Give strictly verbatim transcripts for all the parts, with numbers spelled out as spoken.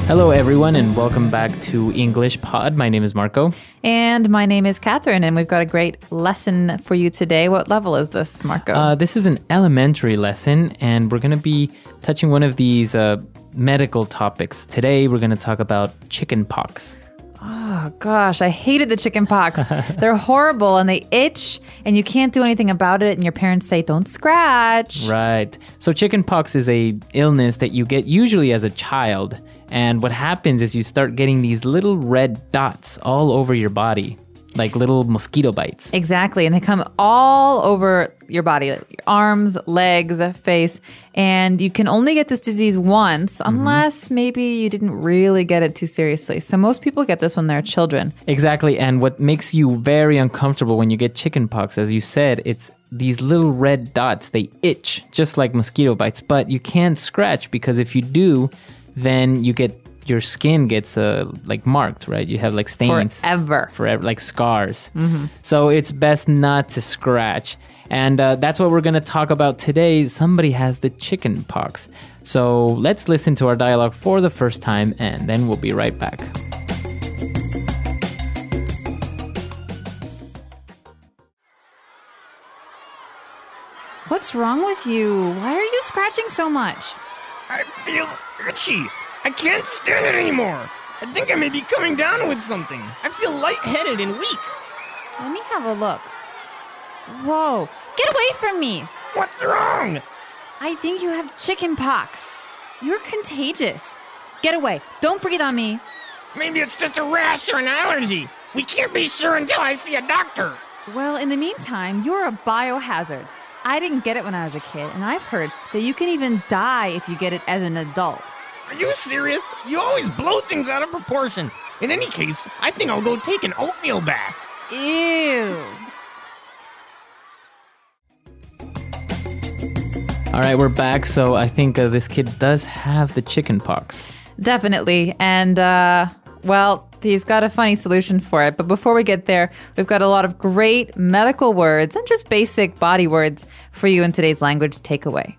Hello, everyone, and welcome back to English Pod. My name is Marco. And my name is Catherine, and we've got a great lesson for you today. What level is this, Marco? Uh, this is an elementary lesson, and we're going to be touching one of these uh, medical topics. Today, we're going to talk about chicken pox. Oh, gosh, I hated the chicken pox. They're horrible, and they itch, and you can't do anything about it, and your parents say, don't scratch. Right. So chicken pox is a illness that you get usually as a child. And what happens is you start getting these little red dots all over your body, like little mosquito bites. Exactly. And they come all over your body, your arms, legs, face. And you can only get this disease once, mm-hmm. unless maybe you didn't really get it too seriously. So most people get this when they're children. Exactly. And what makes you very uncomfortable when you get chickenpox, as you said, it's these little red dots. They itch just like mosquito bites, but you can't scratch because if you do, then you get, your skin gets uh, like marked, right? You have like stains. Forever. Forever, like scars. Mm-hmm. So it's best not to scratch. And uh, that's what we're going to talk about today. Somebody has the chicken pox. So let's listen to our dialogue for the first time, and then we'll be right back. What's wrong with you? Why are you scratching so much? I feel itchy. I can't stand it anymore. I think I may be coming down with something. I feel lightheaded and weak. Let me have a look. Whoa, get away from me. What's wrong? I think you have chicken pox. You're contagious. Get away. Don't breathe on me. Maybe it's just a rash or an allergy. We can't be sure until I see a doctor. Well, in the meantime, you're a biohazard. I didn't get it when I was a kid, and I've heard that you can even die if you get it as an adult. Are you serious? You always blow things out of proportion. In any case, I think I'll go take an oatmeal bath. Ew. All right, we're back. So I think uh, this kid does have the chicken pox. Definitely. And, uh, well, he's got a funny solution for it. But before we get there, we've got a lot of great medical words and just basic body words for you in today's language takeaway.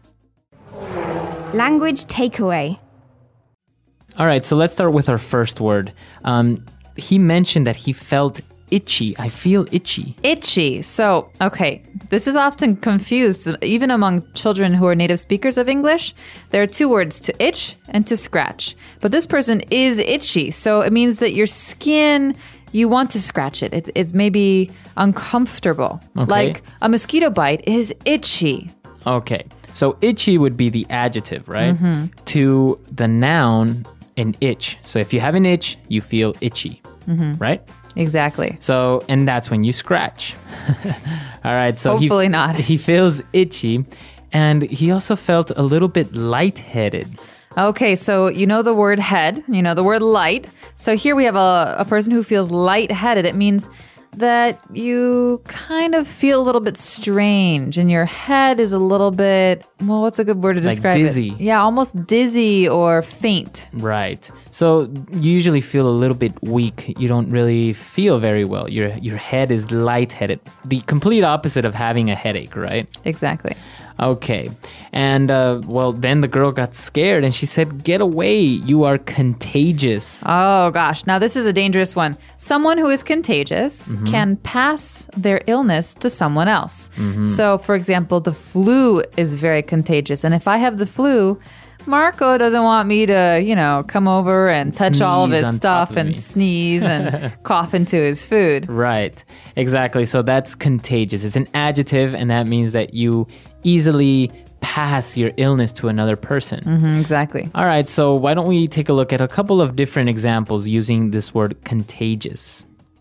Language takeaway. All right, so let's start with our first word. Um, he mentioned that he felt itchy. I feel itchy. Itchy. So, okay, this is often confused, even among children who are native speakers of English. There are two words, to itch and to scratch. But this person is itchy, so it means that your skin, you want to scratch it. It, it's maybe uncomfortable. Okay. Like a mosquito bite is itchy. Okay, so itchy would be the adjective, right? Mm-hmm. To the noun, an itch. So if you have an itch, you feel itchy, mm-hmm. right? Exactly. So, and that's when you scratch. All right, so Hopefully he, not. He feels itchy, and he also felt a little bit lightheaded. Okay, so you know the word head, you know the word light. So here we have a, a person who feels lightheaded. It means that you kind of feel a little bit strange and your head is a little bit, well, what's a good word to Like describe dizzy. it? Yeah, almost dizzy or faint. Right. So you usually feel a little bit weak. You don't really feel very well. Your your head is lightheaded. The complete opposite of having a headache, right? Exactly. Okay. And, uh, well, then the girl got scared and she said, get away. You are contagious. Oh, gosh. Now, this is a dangerous one. Someone who is contagious mm-hmm. can pass their illness to someone else. Mm-hmm. So, for example, the flu is very contagious. And if I have the flu, Marco doesn't want me to, you know, come over and touch Sneeze all of his on stuff top of and me. sneeze and cough into his food. Right. Exactly. So that's contagious. It's an adjective, and that means that you easily pass your illness to another person. Mm-hmm, exactly. All right. So why don't we take a look at a couple of different examples using this word contagious?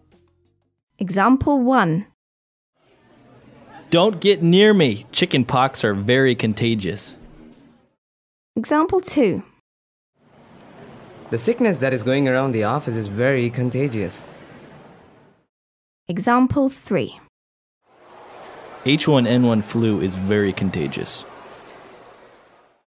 Example one. Don't get near me. Chicken pox are very contagious. Example two. The sickness that is going around the office is very contagious. Example three. H one N one flu is very contagious.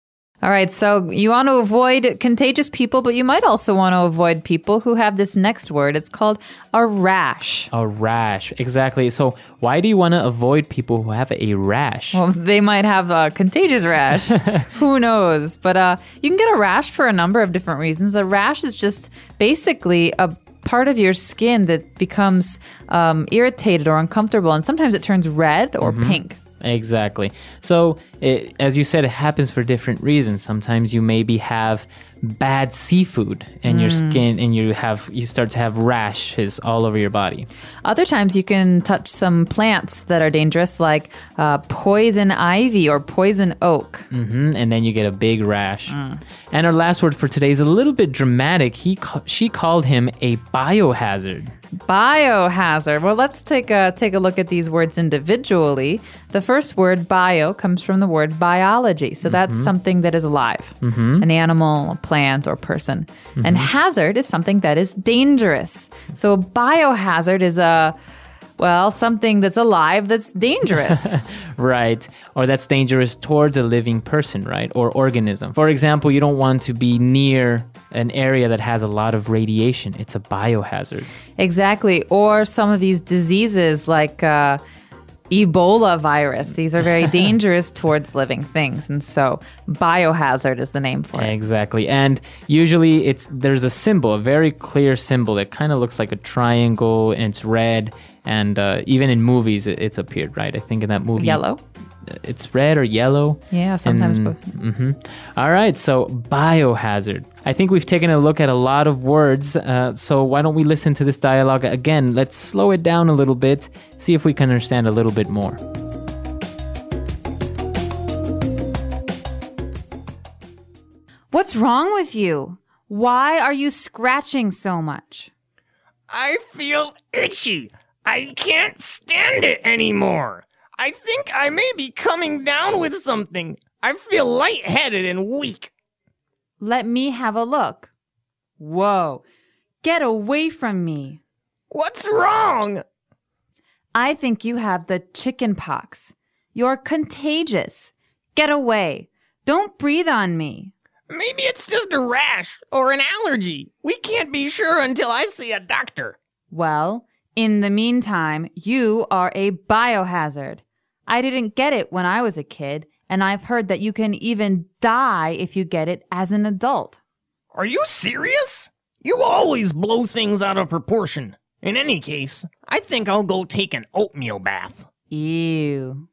All right, so you want to avoid contagious people, but you might also want to avoid people who have this next word. It's called a rash. A rash, exactly. So why do you want to avoid people who have a rash? Well, they might have a contagious rash. Who knows? But uh, you can get a rash for a number of different reasons. A rash is just basically a part of your skin that becomes um, irritated or uncomfortable, and sometimes it turns red or mm-hmm. pink. Exactly. So, it, as you said, it happens for different reasons. Sometimes you maybe have bad seafood in mm. your skin, and you have you start to have rashes all over your body. Other times, you can touch some plants that are dangerous, like uh, poison ivy or poison oak, mm-hmm. and then you get a big rash. Mm. And our last word for today is a little bit dramatic. He ca- she called him a biohazard. Biohazard. Well, let's take a take a look at these words individually. The first word, bio, comes from the word biology. So that's mm-hmm. something that is alive, mm-hmm. an animal, a plant, or person. Mm-hmm. And hazard is something that is dangerous. So a biohazard is a, well, something that's alive that's dangerous. Right. Or that's dangerous towards a living person, right? Or organism. For example, you don't want to be near an area that has a lot of radiation. It's a biohazard. Exactly. Or some of these diseases like uh, Ebola virus. These are very dangerous towards living things. And so biohazard is the name for it. Exactly. And usually it's there's a symbol, a very clear symbol that kind of looks like a triangle, and it's red. And uh, even in movies, it, it's appeared, right? I think in that movie... Yellow? It's red or yellow. Yeah, sometimes and, both. Mm-hmm. All right, so biohazard. I think we've taken a look at a lot of words, uh, so why don't we listen to this dialogue again? Let's slow it down a little bit, see if we can understand a little bit more. What's wrong with you? Why are you scratching so much? I feel itchy. I can't stand it anymore. I think I may be coming down with something. I feel lightheaded and weak. Let me have a look. Whoa. Get away from me. What's wrong? I think you have the chicken pox. You're contagious. Get away. Don't breathe on me. Maybe it's just a rash or an allergy. We can't be sure until I see a doctor. Well, in the meantime, you are a biohazard. I didn't get it when I was a kid, and I've heard that you can even die if you get it as an adult. Are you serious? You always blow things out of proportion. In any case, I think I'll go take an oatmeal bath. Ew.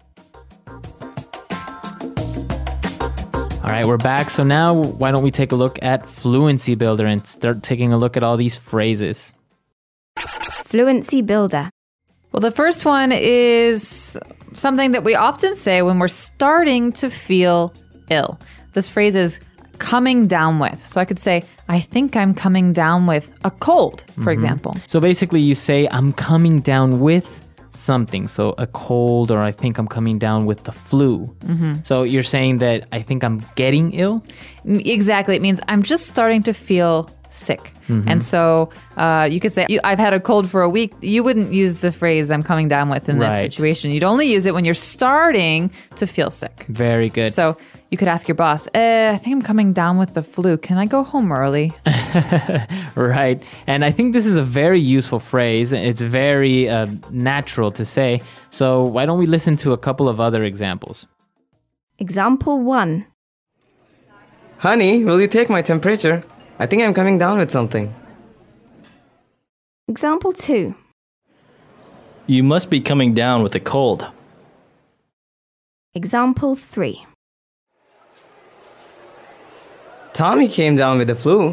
All right, we're back. So now why don't we take a look at Fluency Builder and start taking a look at all these phrases. Fluency Builder. Well, the first one is something that we often say when we're starting to feel ill. This phrase is coming down with. So I could say, I think I'm coming down with a cold, for mm-hmm. example. So basically you say, I'm coming down with something. So a cold, or I think I'm coming down with the flu. Mm-hmm. So you're saying that I think I'm getting ill? Exactly. It means I'm just starting to feel sick. Mm-hmm. And so uh, you could say, I've had a cold for a week. You wouldn't use the phrase I'm coming down with in right. this situation. You'd only use it when you're starting to feel sick. Very good. So you could ask your boss, eh, I think I'm coming down with the flu. Can I go home early? Right. And I think this is a very useful phrase. It's very uh, natural to say. So why don't we listen to a couple of other examples? Example one. Honey, will you take my temperature? I think I'm coming down with something. Example two. You must be coming down with a cold. Example three. Tommy came down with the flu.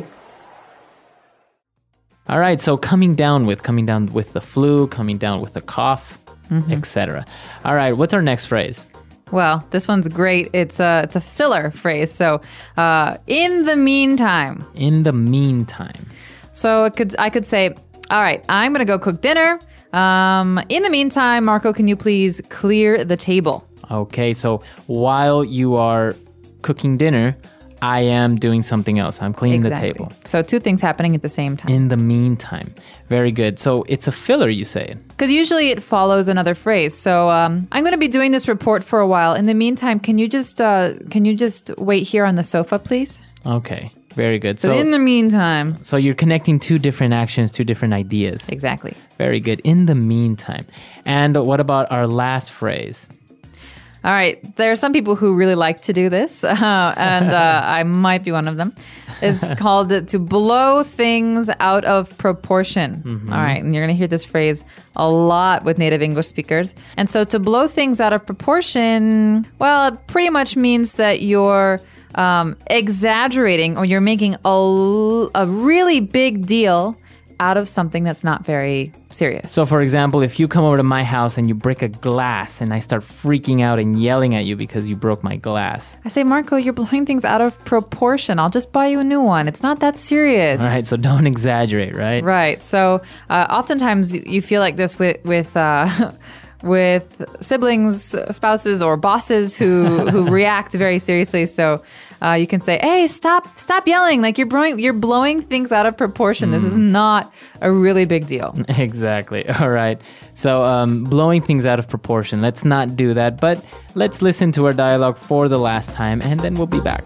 All right, so coming down with, coming down with the flu, coming down with a cough, mm-hmm. et cetera. All right, what's our next phrase? Well, this one's great. It's a, it's a filler phrase. So, uh, in the meantime. In the meantime. So it could I could say, all right, I'm going to go cook dinner. Um, in the meantime, Marco, can you please clear the table? Okay, so while you are cooking dinner, I am doing something else. I'm cleaning Exactly. the table. So two things happening at the same time. In the meantime. Very good. So it's a filler, you say. Because usually it follows another phrase. So um, I'm going to be doing this report for a while. In the meantime, can you just uh, can you just wait here on the sofa, please? Okay. Very good. But So in the meantime, so you're connecting two different actions, two different ideas. exactly. Very good. In the meantime. And what about our last phrase? All right. There are some people who really like to do this, uh, and uh, I might be one of them. It's called to blow things out of proportion. Mm-hmm. All right. And you're going to hear this phrase a lot with native English speakers. And so to blow things out of proportion, well, it pretty much means that you're um, exaggerating or you're making a, l- a really big deal out of something that's not very serious. So, for example, if you come over to my house and you break a glass and I start freaking out and yelling at you because you broke my glass. I say, Marco, you're blowing things out of proportion. I'll just buy you a new one. It's not that serious. All right, so don't exaggerate, right? Right. So uh, oftentimes you feel like this with with uh, with siblings, spouses, or bosses who who react very seriously. So uh, you can say, "Hey, stop! Stop yelling! Like you're blowing you're blowing things out of proportion. This is not a really big deal." Exactly. All right. So um, blowing things out of proportion. Let's not do that. But let's listen to our dialogue for the last time, and then we'll be back.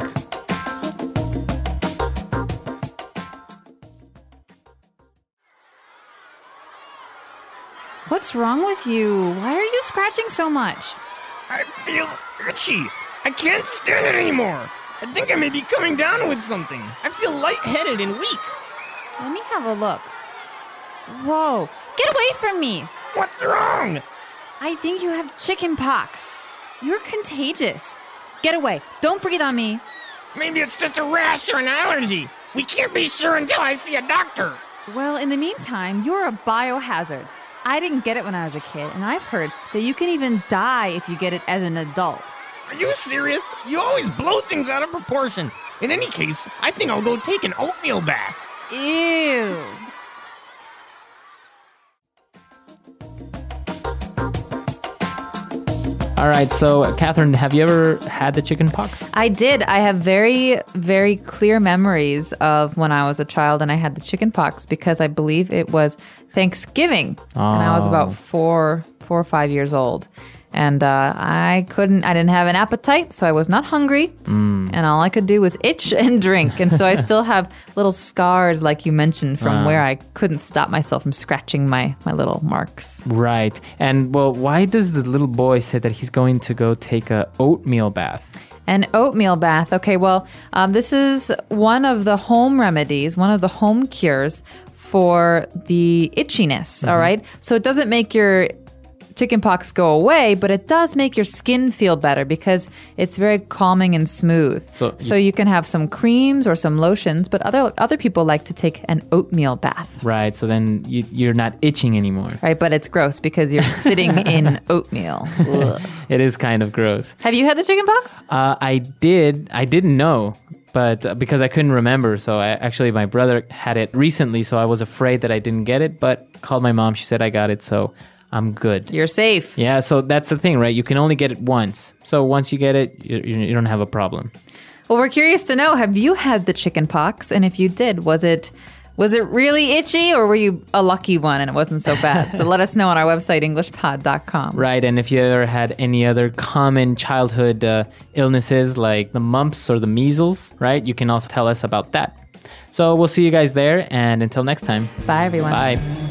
What's wrong with you? Why are you scratching so much? I feel itchy. I can't stand it anymore. I think I may be coming down with something. I feel lightheaded and weak. Let me have a look. Whoa! Get away from me! What's wrong? I think you have chicken pox. You're contagious. Get away. Don't breathe on me. Maybe it's just a rash or an allergy. We can't be sure until I see a doctor. Well, in the meantime, you're a biohazard. I didn't get it when I was a kid, and I've heard that you can even die if you get it as an adult. Are you serious? You always blow things out of proportion. In any case, I think I'll go take an oatmeal bath. Ew. All right. So, Catherine, have you ever had the chicken pox? I did. I have very, very clear memories of when I was a child and I had the chicken pox because I believe it was Thanksgiving. And I was Oh. about four, four or five years old. And uh, I couldn't, I didn't have an appetite, so I was not hungry. Mm. And all I could do was itch and drink. And so I still have little scars, like you mentioned, from Ah. where I couldn't stop myself from scratching my, my little marks. Right. And, well, why does the little boy say that he's going to go take a oatmeal bath? An oatmeal bath. Okay, well, um, this is one of the home remedies, one of the home cures for the itchiness, all right? So it doesn't make your chickenpox go away, but it does make your skin feel better because it's very calming and smooth. So So, you can have some creams or some lotions, but other other people like to take an oatmeal bath. Right. So then you, you're not itching anymore. Right, but it's gross because you're sitting in oatmeal. Ugh. It is kind of gross. Have you had the chickenpox? Uh, I did. I didn't know, but uh, because I couldn't remember. So I actually, my brother had it recently, so I was afraid that I didn't get it, but called my mom. She said I got it, so I'm good. You're safe. Yeah, so that's the thing, right? You can only get it once. So once you get it, you, you don't have a problem. Well, we're curious to know, have you had the chicken pox? And if you did, was it was it really itchy or were you a lucky one and it wasn't so bad? So let us know on our website, english pod dot com. Right, and if you ever had any other common childhood uh, illnesses like the mumps or the measles, right? You can also tell us about that. So we'll see you guys there, and until next time, Bye, everyone. bye.